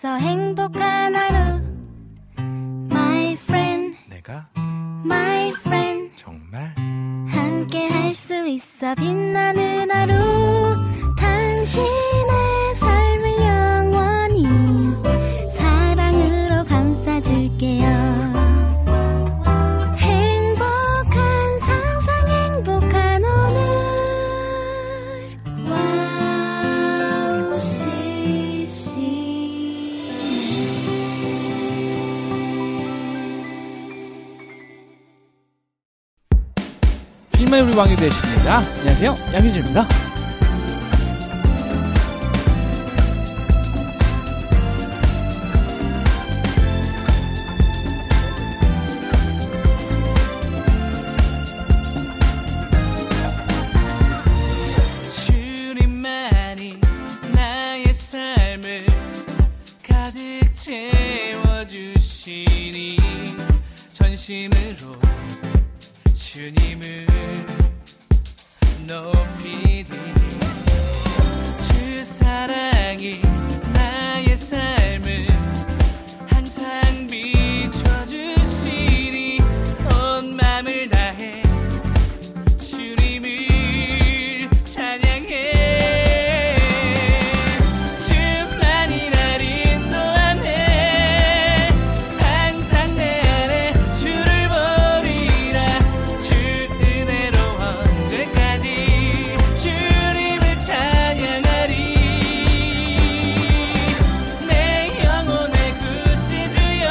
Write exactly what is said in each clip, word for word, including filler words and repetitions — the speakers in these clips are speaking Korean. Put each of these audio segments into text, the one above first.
있어 행복한 하루 My friend 내가 My friend 정말 함께 할 수 있어 빛나는 하루 당신의 삶을 영원히 사랑으로 감싸줄게요 주님만이 우리 왕이 되십니다. 안녕하세요, 양희준입니다. 주님만이 나의 삶을 가득 채워주시니 전심으로 주님을 높이리 주 사랑이 나의 삶을 항상 비춰주시니 온 마음을 다해 주님을 찬양해 주만이 날 인도하네 항상 내 안에 주를 보리라 주 은혜로 언제까지 주님을 찬양하리 내 영혼의 구세주여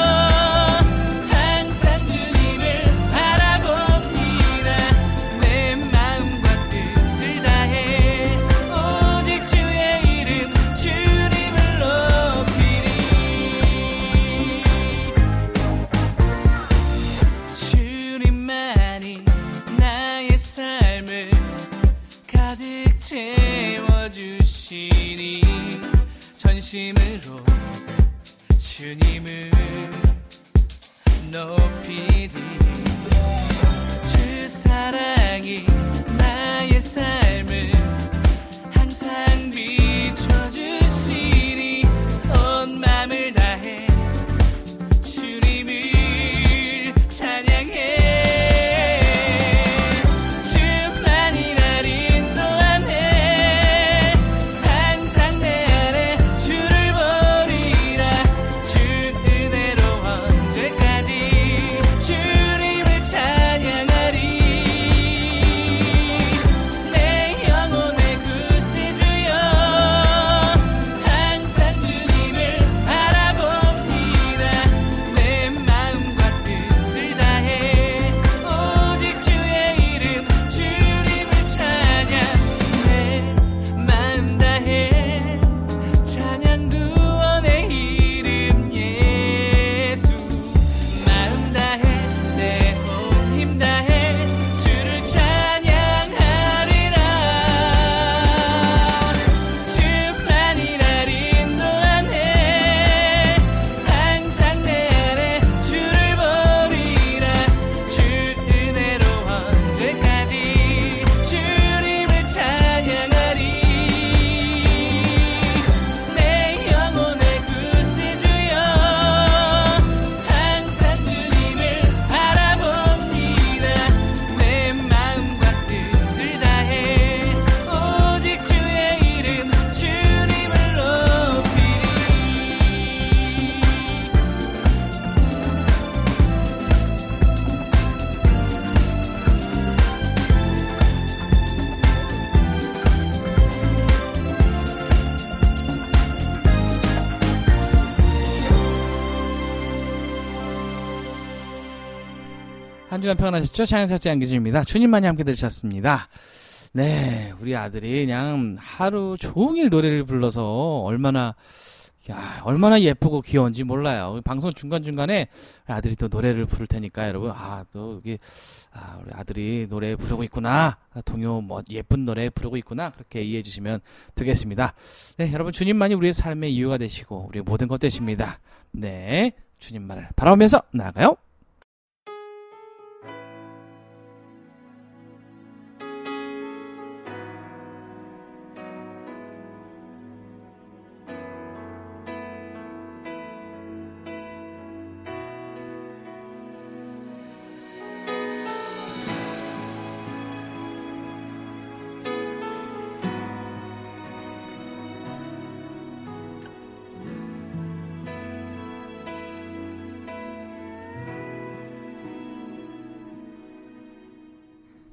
항상 주님을 바라봅니다 내 마음과 뜻을 다해 오직 주의 이름 주님을 높이리 주님만이 나의 삶을 가득 채워주시니 전심으로 주님을 높이리 주 사랑이 나의 삶을 항상 비춰주시니 온 마음을 다해 주님을 찬양해 주만이 날 인도하네 항상 내 안에 주를 보리라 주 은혜로 언제까지 주님을 찬양하리 내 영혼의 구세주여 항상 주님을 바라봅니다 내 마음과 뜻을 다해 오직 주의 이름 주님을 찬양 내 마음 다해 찬양 구원의 이름 예수 마음 다해 내 온 힘 다해 주를 찬양하리라 주만이 날 인도하네 항상 내 안에 주를 보리라 주 은혜로 언제까지 주님을 찬양하리 내 영혼의 구세주여 항상 주님을 바라봅니다 내 마음과 뜻을 다해 오직 주의 이름 주님을 높이리 한 주간 평안하셨죠? 찬양사지 양기준입니다. 주님만이 함께 들으셨습니다. 네, 우리 아들이 그냥 하루 종일 노래를 불러서 얼마나 야, 얼마나 예쁘고 귀여운지 몰라요. 방송 중간중간에 아들이 또 노래를 부를 테니까 여러분, 아, 또 여기, 아, 우리 아들이 노래 부르고 있구나. 동요 뭐 예쁜 노래 부르고 있구나. 그렇게 이해해 주시면 되겠습니다. 네, 여러분 주님만이 우리의 삶의 이유가 되시고 우리의 모든 것 되십니다. 네, 주님만을 바라보면서 나아가요.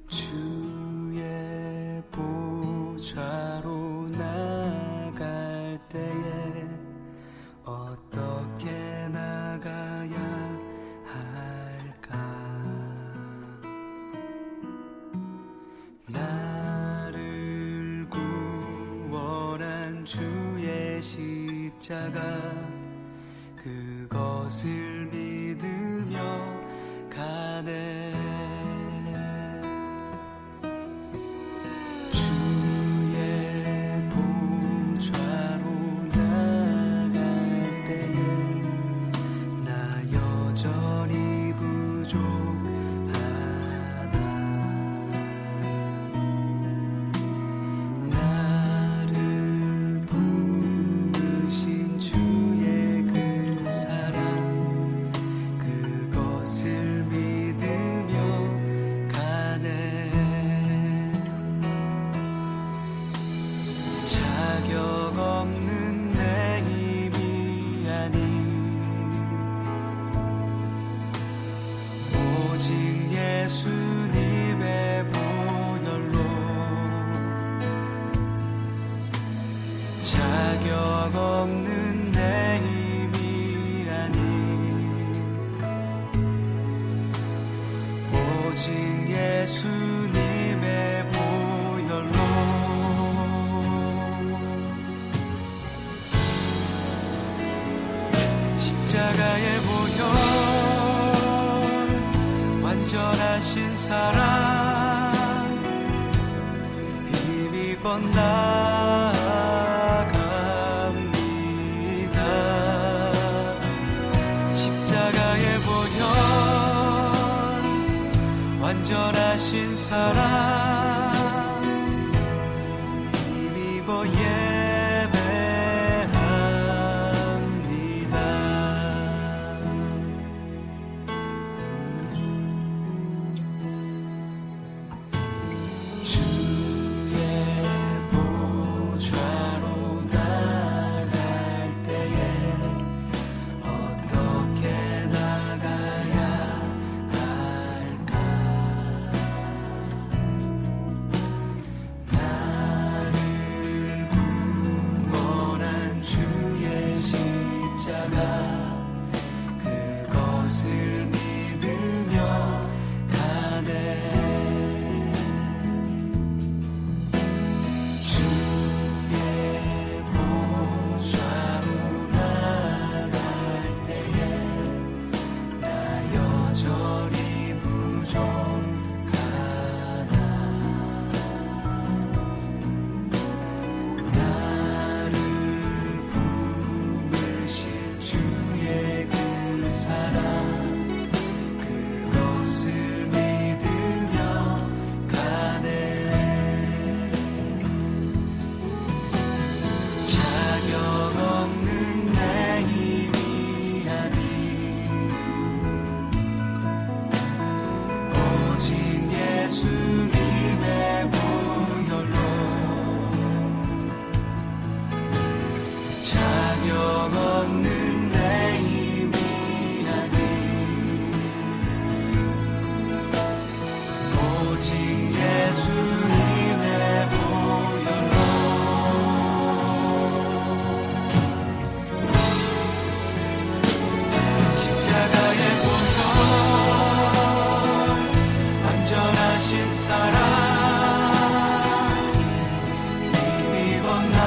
주의 보좌로 나갈 때에 어떻게 나가야 할까? 나를 구원한 주의 십자가 그것을 믿으며 가네. 주의 보좌로 나갈 때에 나 여전히 부족하다. 나를 부르신 주의 그 사랑 그것을 믿으며 가네. 자격 없는 내 힘이 아닌 오직 예수님의 보혈로 자격 없는 내 힘이 아닌 오직 예수님의 보혈로 십자가의 보혈 완전하신 사랑 힘입어 나아갑니다. 십자가의 보혈 완전하신 사랑 힘입어 그것을 믿으며 가네. 주의 보좌로 나갈 때에 나 여전히 부족하다. 나를 품으신 주의 그 사랑 그것을 믿으며 가네. 자격 없는 내 힘이 아닌 오직 예수님의 보혈로 자격 없는 내 힘이 아닌 오직 예수님의 보혈로 십자가의 보혈 완전하신 사랑 힘입어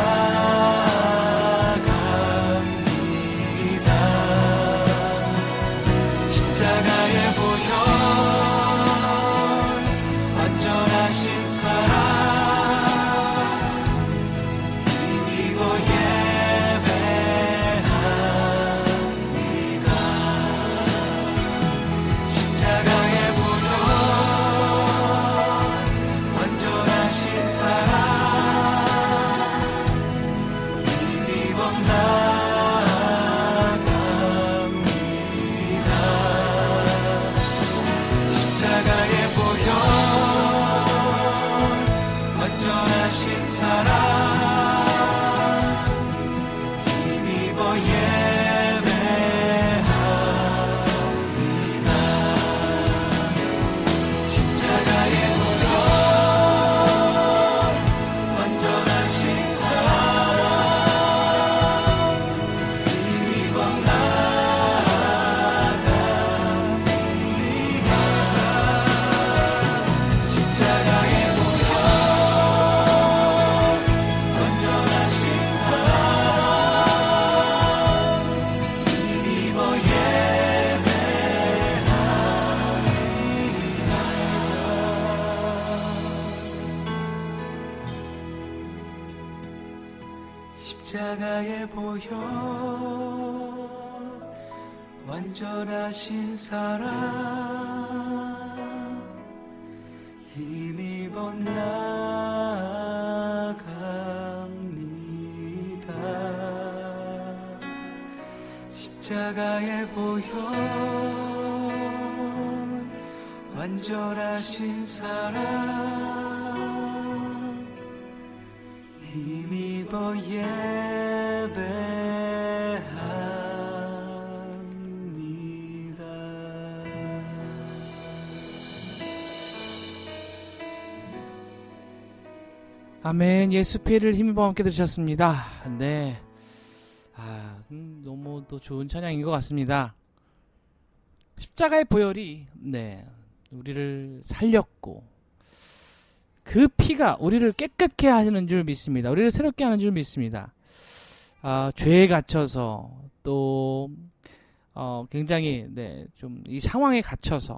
나아갑니다. 십자가의 보혈 완전하신 사랑 힘입어 예배합니다. 십자가의 보혈 완전하신 사랑 힘입어 나아갑니다. 십자가의 보혈 십자가의 보혈 완전하신 사랑 힘입어 나갑니다. 십자가의 보혈 완전하신 사랑 힘입어 예배합니다. 아멘. 예수 피를 힘입어 함께 들으셨습니다. 네. 아, 음, 너무 또 좋은 찬양인 것 같습니다. 십자가의 보혈이, 네, 우리를 살렸고, 그 피가 우리를 깨끗게 하는 줄 믿습니다. 우리를 새롭게 하는 줄 믿습니다. 아, 죄에 갇혀서 또 어, 굉장히 네, 좀 이 상황에 갇혀서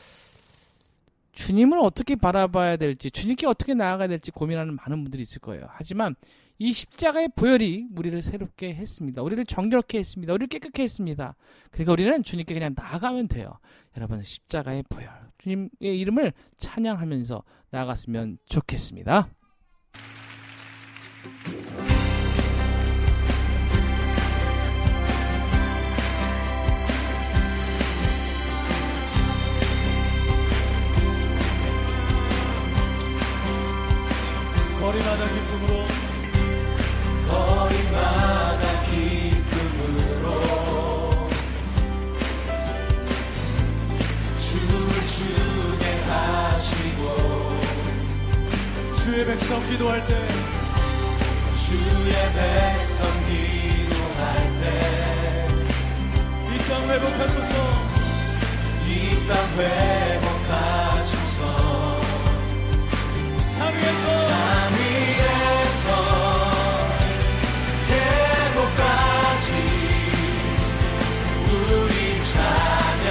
주님을 어떻게 바라봐야 될지, 주님께 어떻게 나아가야 될지 고민하는 많은 분들이 있을 거예요. 하지만 이 십자가의 보혈이 우리를 새롭게 했습니다. 우리를 정결케 했습니다. 우리를 깨끗게 했습니다. 그러니까 우리는 주님께 그냥 나아가면 돼요. 여러분, 십자가의 보혈, 주님의 이름을 찬양하면서 나아갔으면 좋겠습니다. 거리마다 기쁨으로 거리마다 기쁨으로 춤을 추게 하시고 주의 백성 기도할 때 주의 백성 기도할 때 이 땅 회복하소서 이 땅 회복하소서 산 위에서 산 위에서 계곡까지 우리 찬양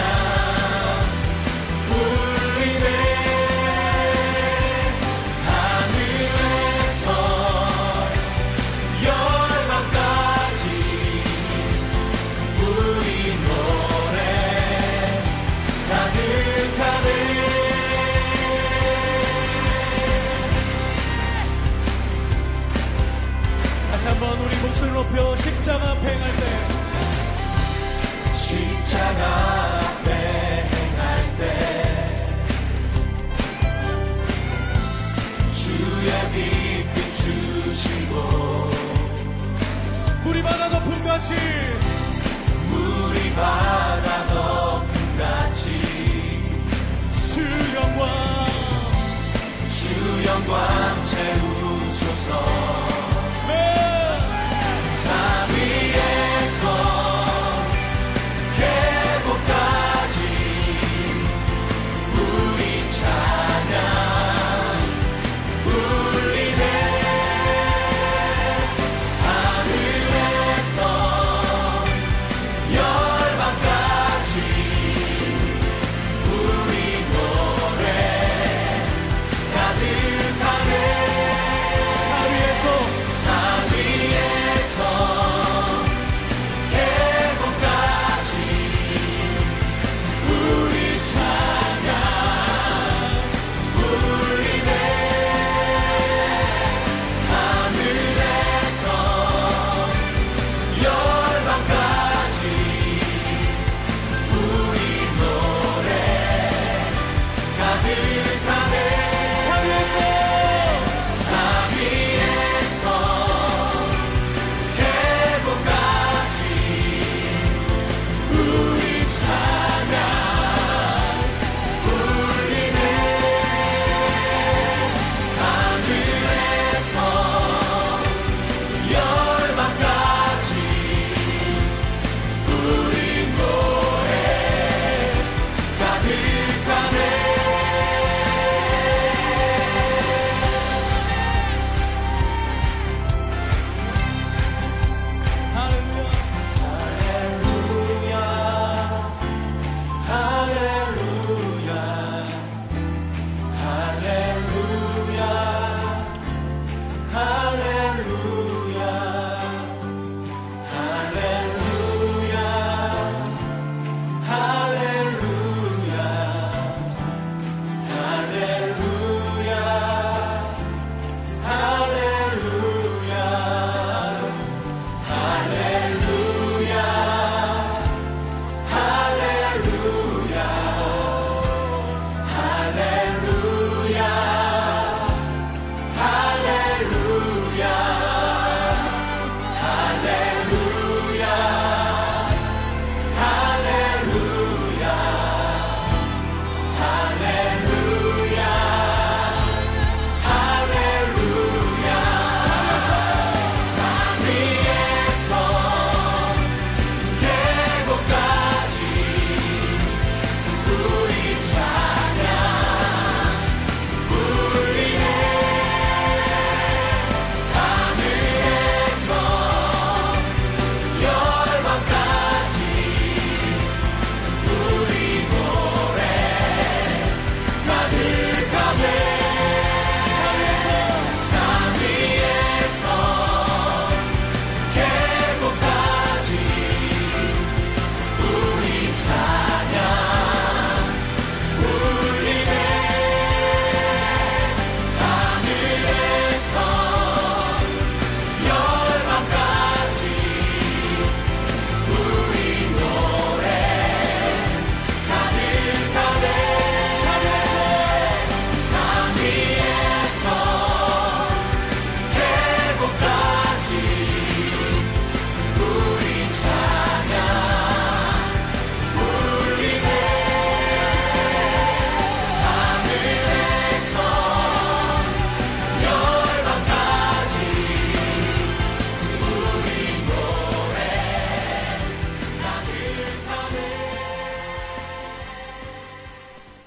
울리네. 하늘에서 열방까지 우리 노래 가득하네. 다시 한번 우리 목소리 높여 십자가 앞에 행할 때 십자가 앞에 행할 때 주의 빛빛 주시고 물이 바다 덮음같이 물이 바다 덮음같이 주 영광 주 영광 채우소서. 산 위에서 계곡까지 우리 찬양 울리네. 하늘에서 열방까지 우리 노래 가득하네. 산 위에서 산 위에서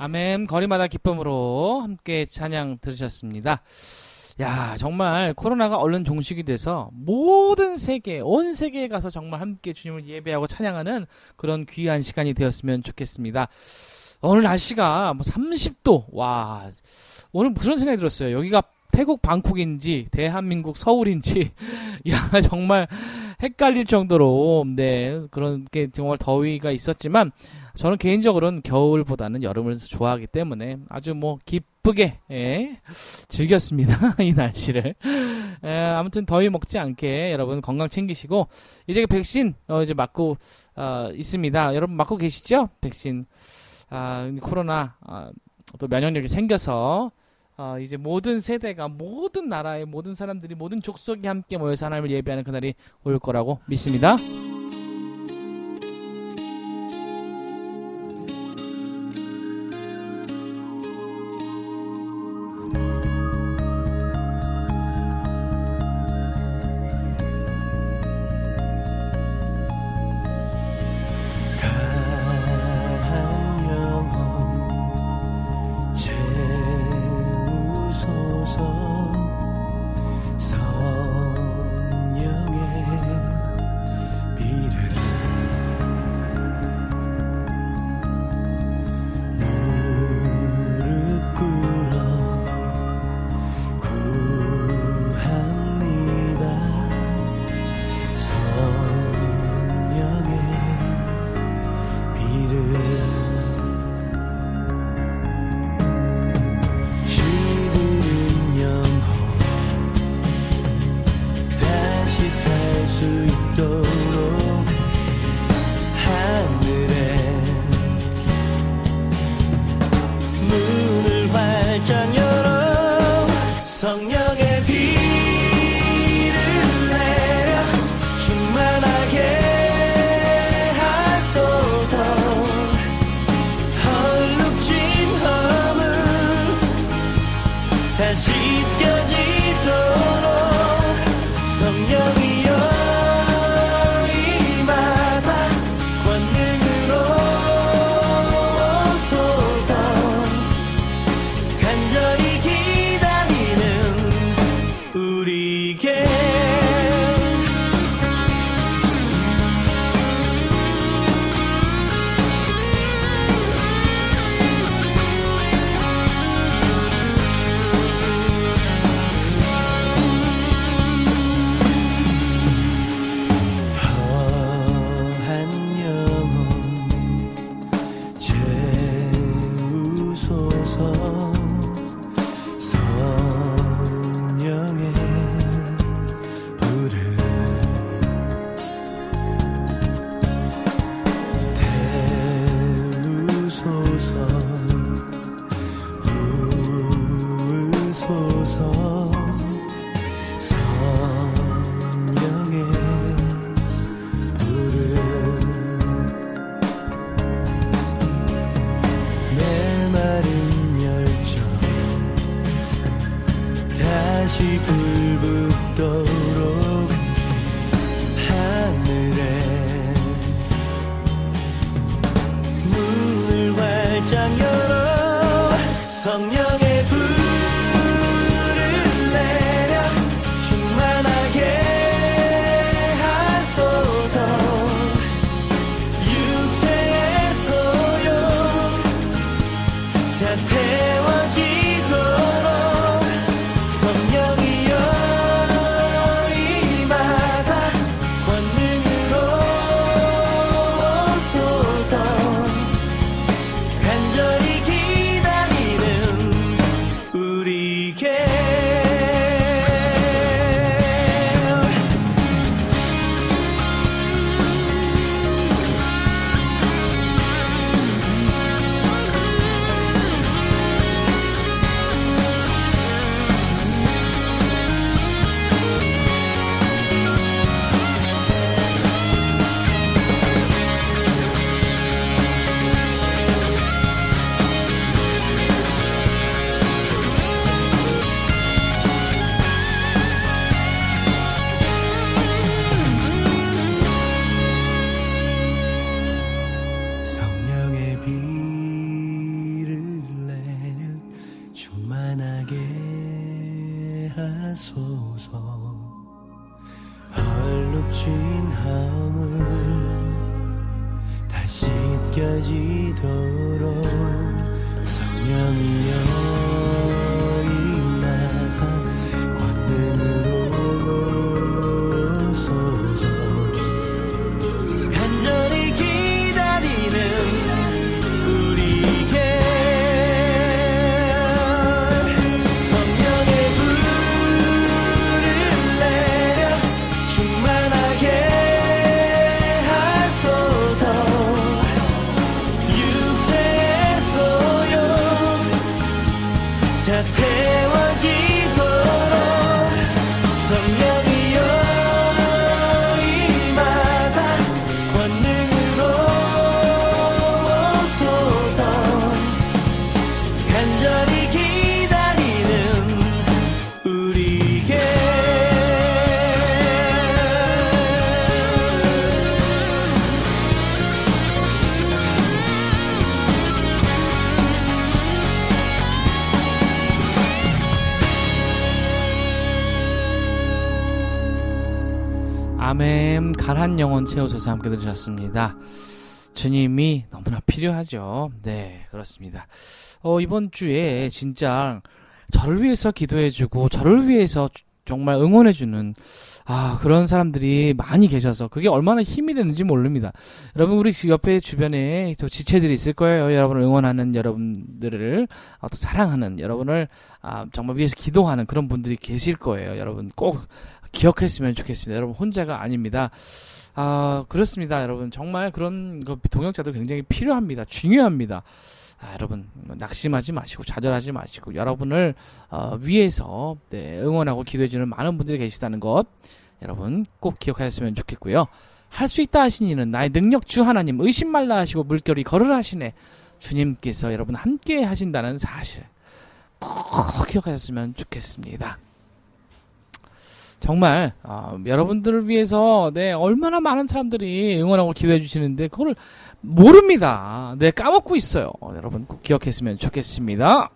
아멘. 거리마다 기쁨으로 함께 찬양 들으셨습니다. 야, 정말 코로나가 얼른 종식이 돼서 모든 세계, 온 세계에 가서 정말 함께 주님을 예배하고 찬양하는 그런 귀한 시간이 되었으면 좋겠습니다. 오늘 날씨가 뭐 삼십 도, 와, 오늘 무슨 생각이 들었어요. 여기가 태국 방콕인지 대한민국 서울인지 야, 정말 헷갈릴 정도로 네, 그런 게 정말 더위가 있었지만 저는 개인적으로는 겨울보다는 여름을 좋아하기 때문에 아주 뭐 기쁘게 예, 즐겼습니다. 이 날씨를. 예, 아무튼 더위 먹지 않게 여러분 건강 챙기시고 이제 백신 어, 이제 맞고 어, 있습니다. 여러분 맞고 계시죠? 백신. 아, 코로나 아, 또 면역력이 생겨서 어, 이제 모든 세대가 모든 나라의 모든 사람들이 모든 족속이 함께 모여서 하나님을 예배하는 그날이 올 거라고 믿습니다. 충만하게 하소서. 얼룩진 허물 다 씻겨지도록 성령이여 임하사 권능으로 오소서. 간절히 기다리는 우리에게 성령의 불을 내려 충만하게 하소서. 육체의 소용 다 태워지도록 성령이여 임하사 권능으로 오소서. 간절히 기다리는 우리에게 아멘. 가난 영혼 채우소서 함께 들으셨습니다. 주님이 너무나 필요하죠. 네, 그렇습니다. 어, 이번 주에 진짜 저를 위해서 기도해주고 저를 위해서 주- 정말 응원해주는 아 그런 사람들이 많이 계셔서 그게 얼마나 힘이 되는지 모릅니다. 여러분 우리 지- 옆에 주변에 또 지체들이 있을 거예요. 여러분을 응원하는 여러분들을 아, 또 사랑하는 여러분을 아, 정말 위해서 기도하는 그런 분들이 계실 거예요. 여러분 꼭 기억했으면 좋겠습니다. 여러분 혼자가 아닙니다. 아 그렇습니다. 여러분 정말 그런 그 동역자들 굉장히 필요합니다. 중요합니다. 아, 여러분 낙심하지 마시고 좌절하지 마시고 여러분을 어, 위해서 네, 응원하고 기도해주는 많은 분들이 계시다는 것 여러분 꼭 기억하셨으면 좋겠고요. 할 수 있다 하신 이는 나의 능력 주 하나님 의심 말라 하시고 물결이 걸으라 하시네. 주님께서 여러분 함께 하신다는 사실 꼭 기억하셨으면 좋겠습니다. 정말 어, 여러분들을 위해서 네, 얼마나 많은 사람들이 응원하고 기도해 주시는데 그걸 모릅니다. 네, 까먹고 있어요. 어, 여러분 꼭 기억했으면 좋겠습니다.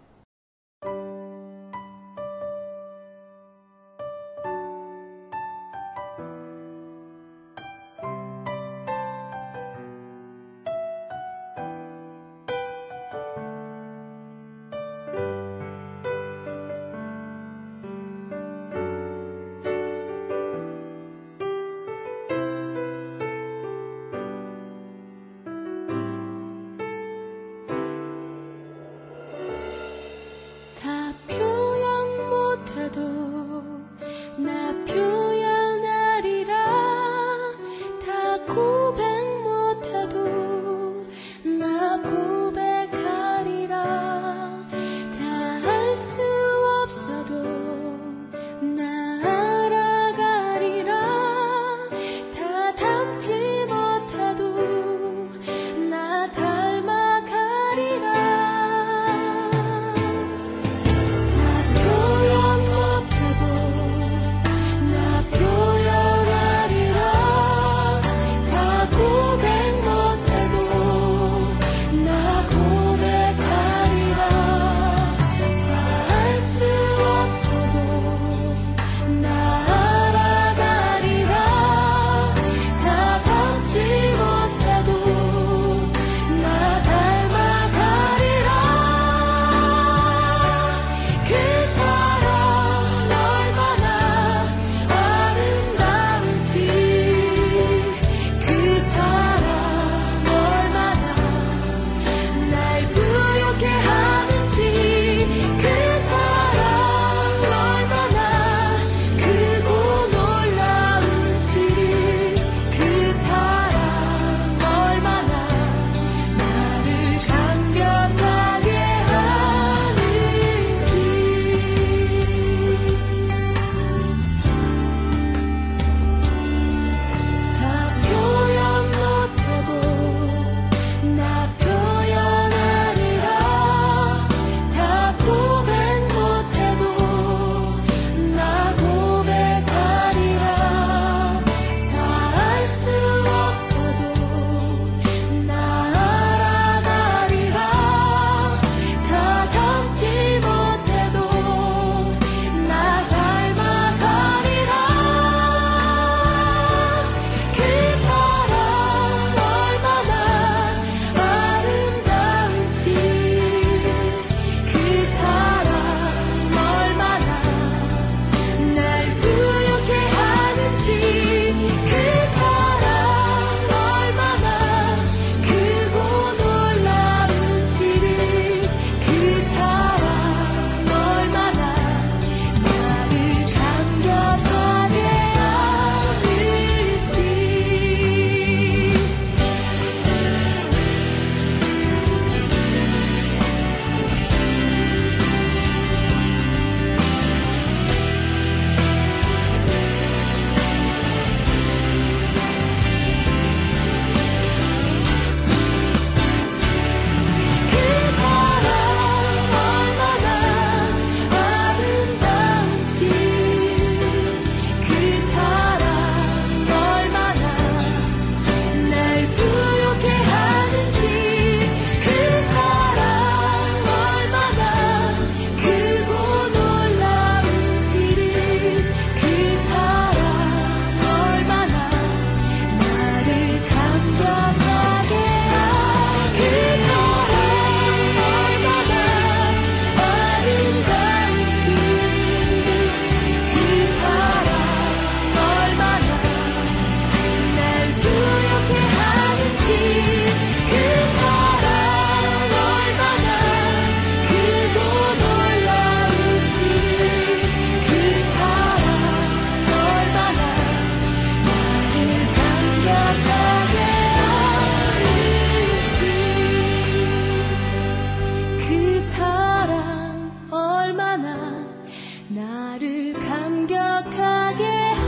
나를 감격하게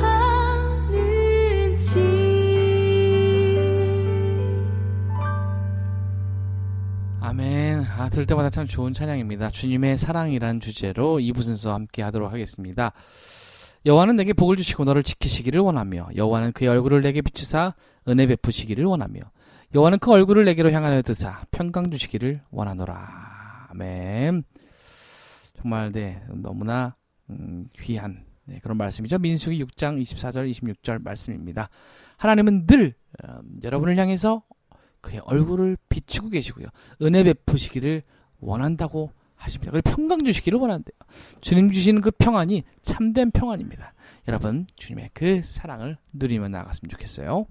하는지. 아멘. 아, 들을 때마다 참 좋은 찬양입니다. 주님의 사랑이란 주제로 이 부 순서 함께 하도록 하겠습니다. 여호와는 내게 복을 주시고 너를 지키시기를 원하며 여호와는 그의 얼굴을 내게 비추사 은혜 베푸시기를 원하며 여호와는 그 얼굴을 내게로 향하여 드사 평강 주시기를 원하노라. 아멘. 정말 네 너무나 음, 귀한 네, 그런 말씀이죠. 민수기 육 장 이십사 절 이십육 절 말씀입니다. 하나님은 늘 어, 여러분을 향해서 그의 얼굴을 비추고 계시고요. 은혜 베푸시기를 원한다고 하십니다. 그리고 평강 주시기를 원한대요. 주님 주시는 그 평안이 참된 평안입니다. 여러분 주님의 그 사랑을 누리며 나아갔으면 좋겠어요.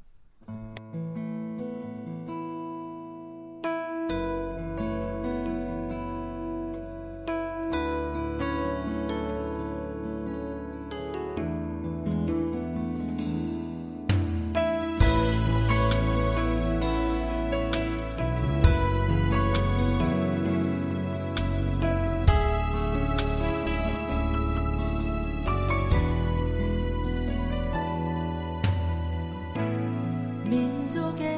민족의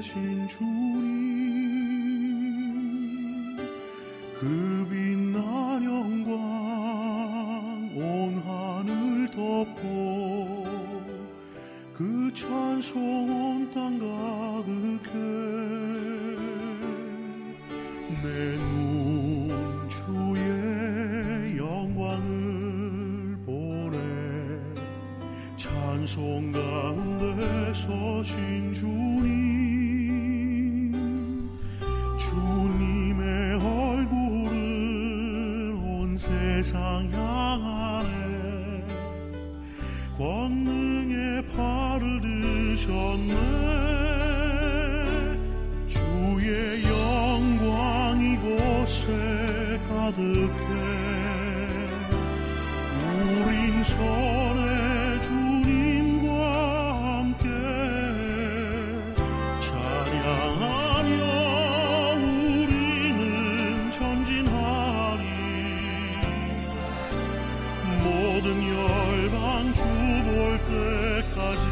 계신 주님 그 빛난 영광 온 하늘 덮고 그 찬송 온 땅 가득해 내 눈 주의 영광을 보네 찬송 가운데 서신 주님 주님의 얼굴을 온 세상 향하네 권능의 팔을 드셨네 주의 영광 이곳에 가득해 우린 손에 주님과 함께 찬양하며 우리는 전진하리 모든 열방 주 볼 때까지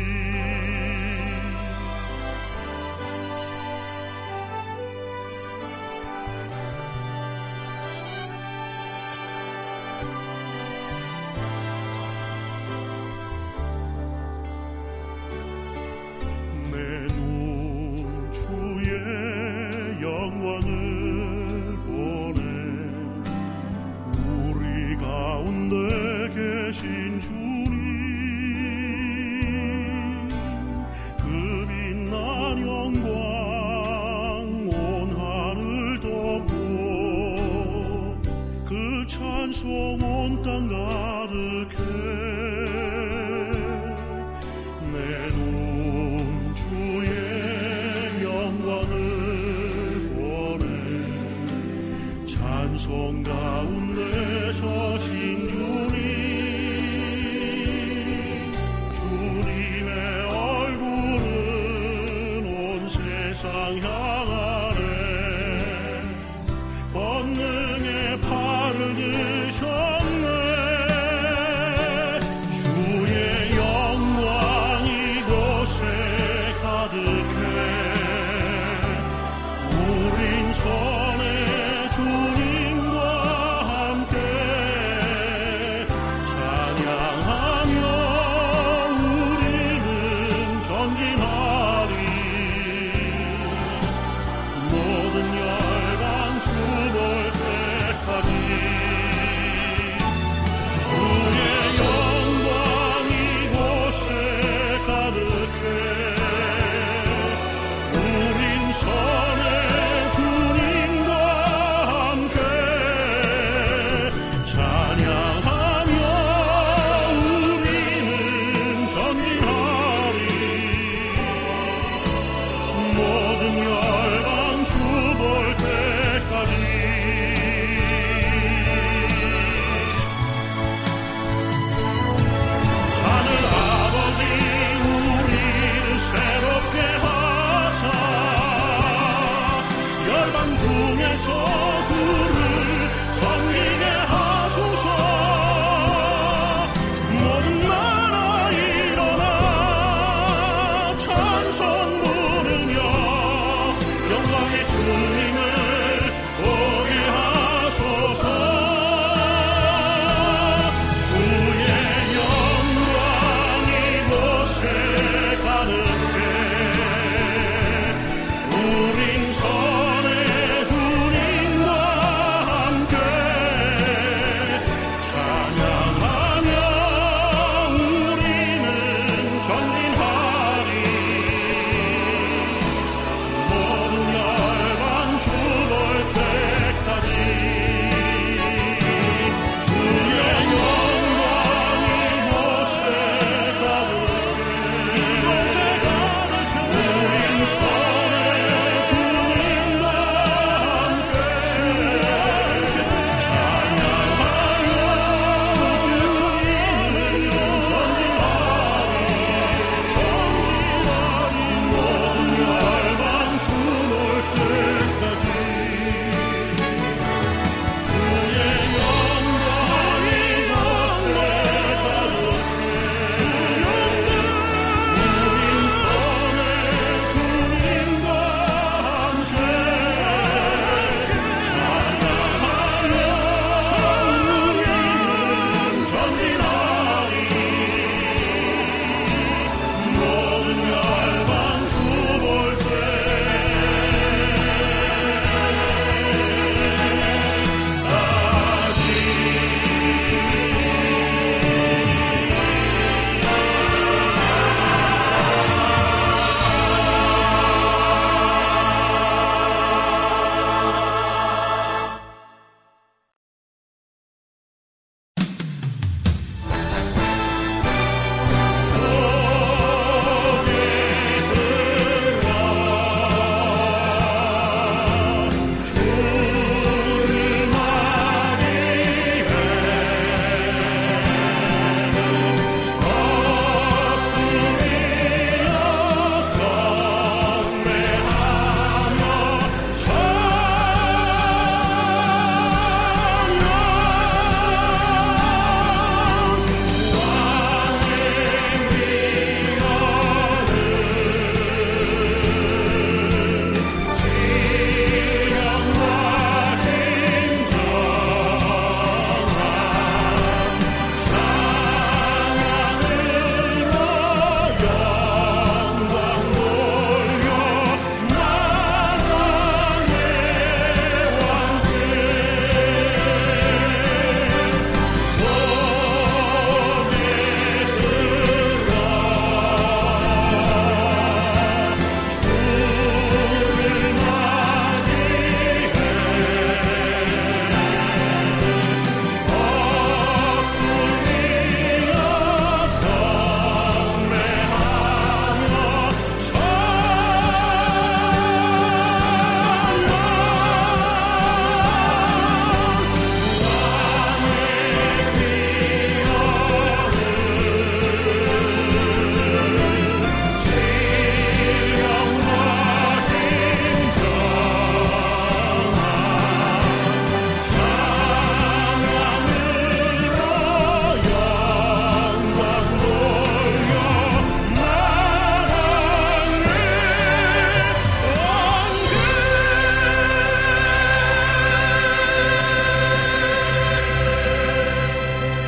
계신 주님 그 빛난 영광 온 하늘 덮고 그 찬송 온 땅 가득해 내 눈 주의 영광을 보네 찬송 가운데 서신 주님 향하네 권능의 팔을 드셨네 주의 영광 이곳에 가득해 우린 손에 주님과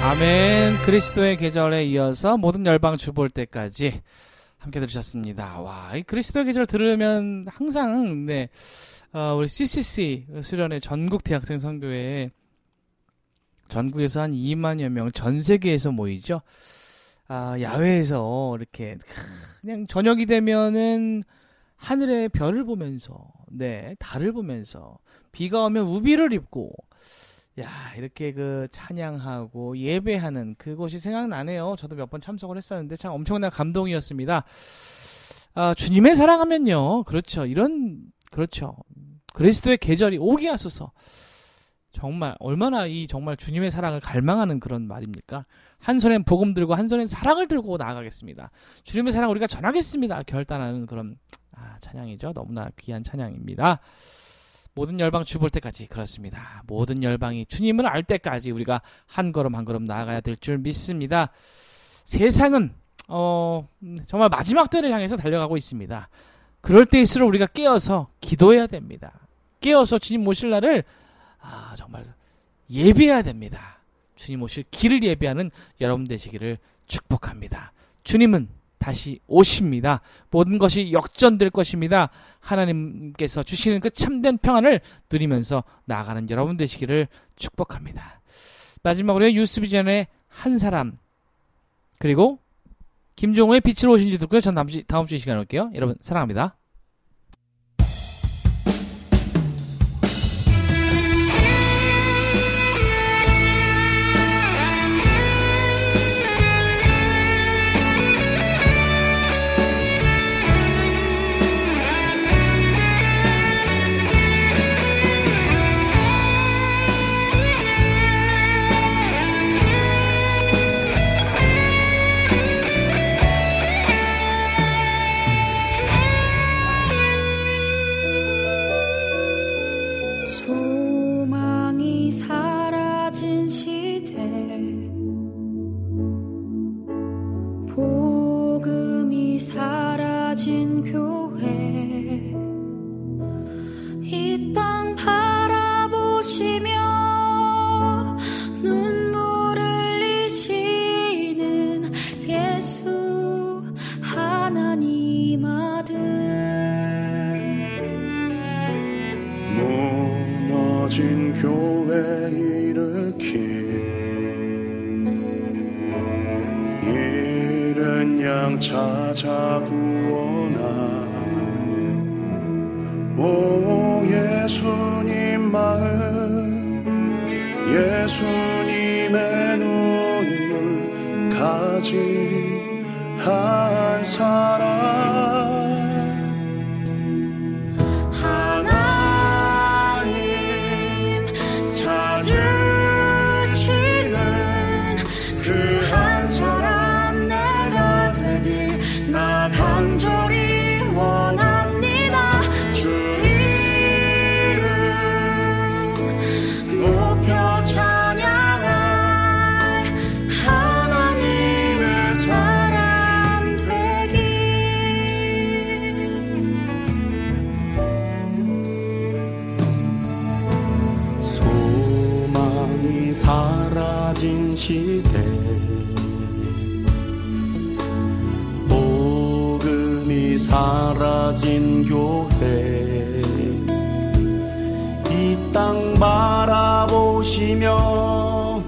아멘. 그리스도의 계절에 이어서 모든 열방 주 볼 때까지 함께 들으셨습니다. 와, 이 그리스도의 계절 들으면 항상 네, 어, 우리 씨씨씨 수련회 전국 대학생 선교회에 전국에서 한 이만여 명 전 세계에서 모이죠. 아, 야외에서 이렇게 그냥 저녁이 되면은 하늘의 별을 보면서, 네, 달을 보면서 비가 오면 우비를 입고, 야, 이렇게 그 찬양하고 예배하는 그곳이 생각나네요. 저도 몇 번 참석을 했었는데 참 엄청난 감동이었습니다. 아, 주님의 사랑하면요, 그렇죠. 이런, 그렇죠. 그리스도의 계절이 오게 하소서. 정말 얼마나 이 정말 주님의 사랑을 갈망하는 그런 말입니까? 한 손엔 복음 들고 한 손엔 사랑을 들고 나아가겠습니다. 주님의 사랑 우리가 전하겠습니다. 결단하는 그런 아, 찬양이죠. 너무나 귀한 찬양입니다. 모든 열방 주 볼 때까지 그렇습니다. 모든 열방이 주님을 알 때까지 우리가 한 걸음 한 걸음 나아가야 될 줄 믿습니다. 세상은 어, 정말 마지막 때를 향해서 달려가고 있습니다. 그럴 때일수록 우리가 깨어서 기도해야 됩니다. 깨어서 주님 오실 날을 아, 정말 예배해야 됩니다. 주님 오실 길을 예배하는 여러분 되시기를 축복합니다. 주님은 다시 오십니다. 모든 것이 역전될 것입니다. 하나님께서 주시는 그 참된 평안을 누리면서 나아가는 여러분 되시기를 축복합니다. 마지막으로 뉴스비전의 한 사람, 그리고 김종호의 빛으로 오신지 듣고요. 전 다음 주, 다음 주 이 시간에 올게요. 여러분 사랑합니다. 소망이 사라진 시대, 복음이 사라진 교회, 이 땅 바라보시며 눈물 흘리시는 예수 하나님 아들, 무너진 교회 일으키 잃은 양 찾아 구원하. 오 예수님 마음, 예수님의 눈물 가진 한 사람, 간절히 원합니다. 주 이름 높여 찬양할 하나님의 사람 되기. 소망이 사라진 시대, 사라진 교회, 이 땅 바라보시며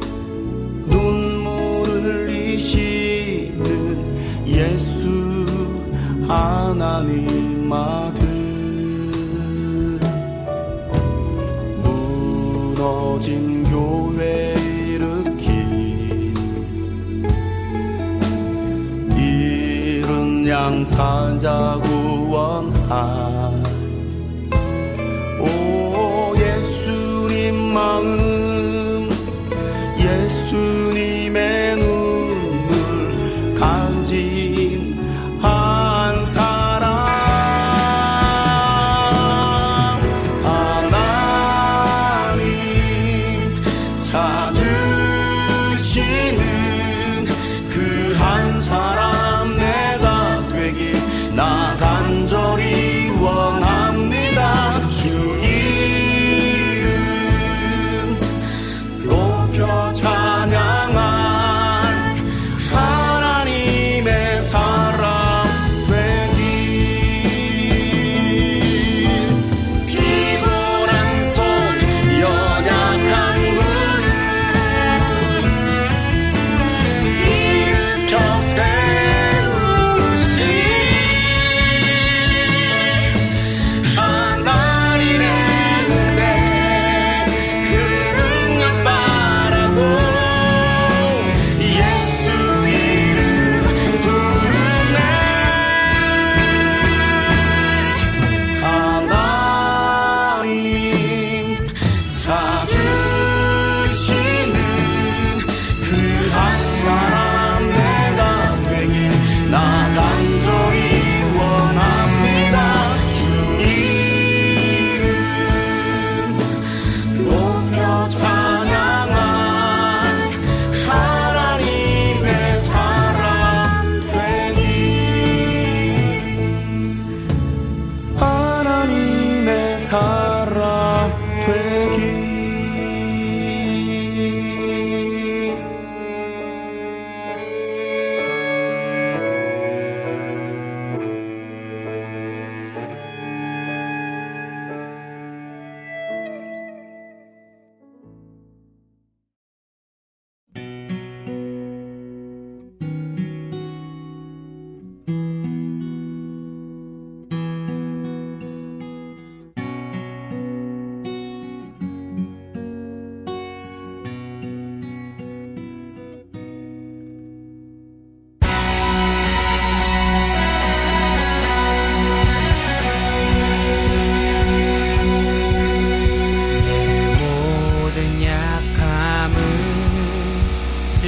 눈물 흘리시는 예수 하나님 아들, 무너진 교회 일으키 잃은 양 찾아 구원한. 오 예수님 마음, 예수님의 눈물 간진 한 사람, 하나님 찾으시는 그 한 사람 내가 되길 나 간절히 원합니다. 주 이름 높여 찬양하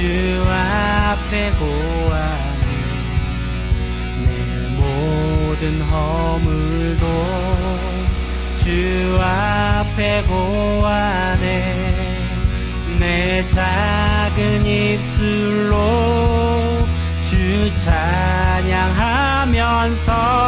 주 앞에 고하네. 내 모든 허물도 주 앞에 고하네. 내 작은 입술로 주 찬양하면서